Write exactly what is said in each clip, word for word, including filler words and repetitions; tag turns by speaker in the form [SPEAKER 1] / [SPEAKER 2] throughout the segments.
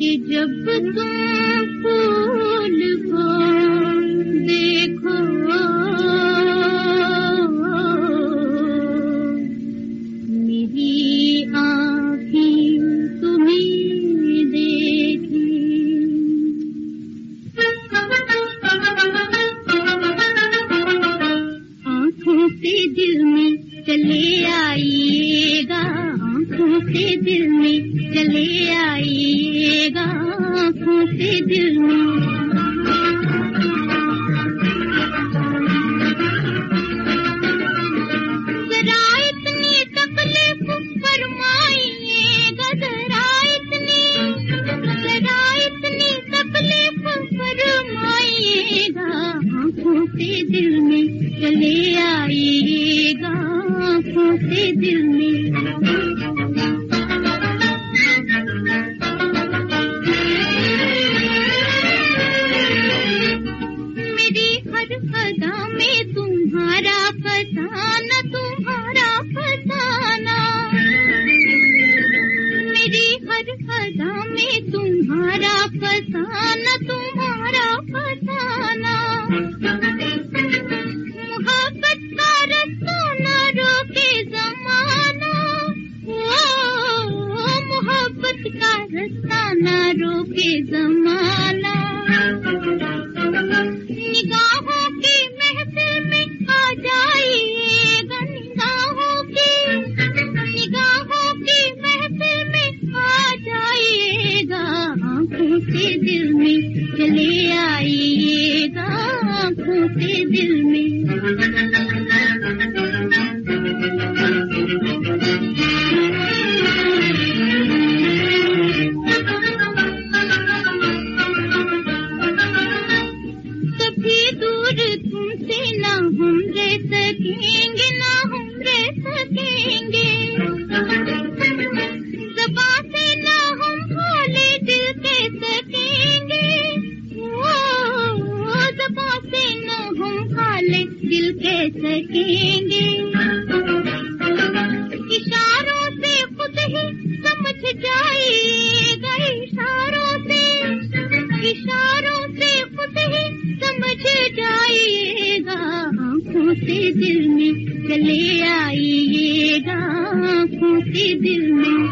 [SPEAKER 1] कि जब तुम फूल को देखो मेरी आँखें तुम्हें देखी। आँखों से दिल में चले आइएगा, आँखों से दिल में चले आइएगा, आँखों से दिल में। जरा इतनी तकलीफ फरमाइएगा, जरा इतनी जरा इतनी तकलीफ फरमाइएगा, आँखों से दिल में चले आइएगा, आँखों से दिल में। अदा में तुम्हारा फसाना, तुम्हारा फसाना, मेरी हर अदा में तुम्हारा फसाना, तुम्हारा फसाना। मोहब्बत का रास्ता न रोके जमाना, ओ मोहब्बत का रास्ता न रोके जमाना। निगाहों की महफिल में आ जाइएगा, निगाहों की निगाहों की महफिल में आ जाइएगा, आँखों से दिल में चले आइएगा, आँखों से दिल में। तुमसे ना हम रह सकेंगे, ना हम रह सकेंगे, ज़बां से ना हम बोले दिल कह सकेंगे, ओ ज़बां से ना हम खाले दिल कह सकेंगे। इशारों से खुद ही समझ जाइएगा, इशारों से इशारों से खुद ही समझ जाइएगा, आँखों से दिल में चले आइएगा, आँखों से दिल में।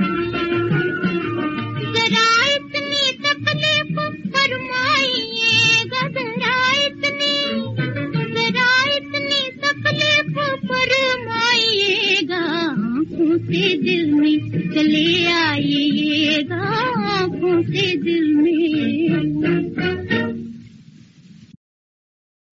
[SPEAKER 1] जरा इतनी तकलीफ फरमाइएगा, जरा इतनी जरा इतनी तकलीफ फरमाइएगा, आँखों से दिल में चले आइएगा, आँखों से दिल